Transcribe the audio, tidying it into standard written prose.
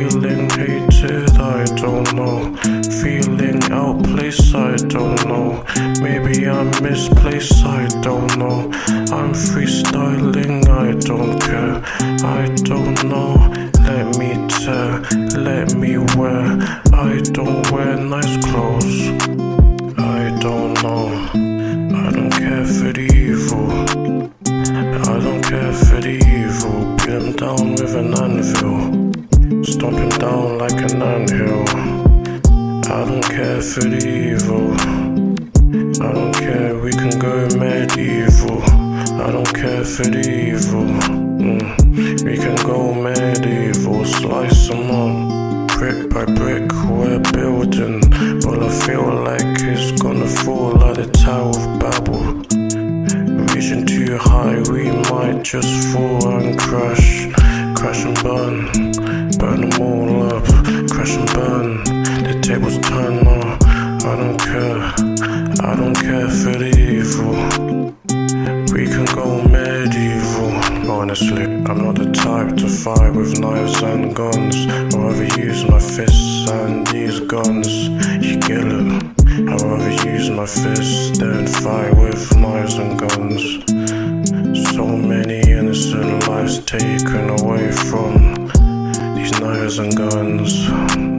Feeling hated, I don't know. Feeling outplaced, I don't know. Maybe I'm misplaced, I don't know. I'm freestyling, I don't care. I don't know. Let me tear, let me wear. I don't wear nice clothes. I don't know. I don't care for the evil. I don't care for the evil. Beat him down with an anvil. Stomp him down like an anthill. I don't care for the evil. I don't care, we can go medieval. I don't care for the evil. We can go medieval. Slice them up, brick by brick, we're building. But I feel like it's gonna fall like the Tower of Babel. Reaching too high, we might just fall and crash. Crash and burn, burn them all up. Crash and burn, the tables turn now. I don't care, I don't care for the evil. We can go medieval. Honestly, I'm not the type to fight with knives and guns. I'd rather use my fists and these guns. You get it? I'd rather use my fists than fight with knives and guns. So many innocent lives taken away from these knives and guns.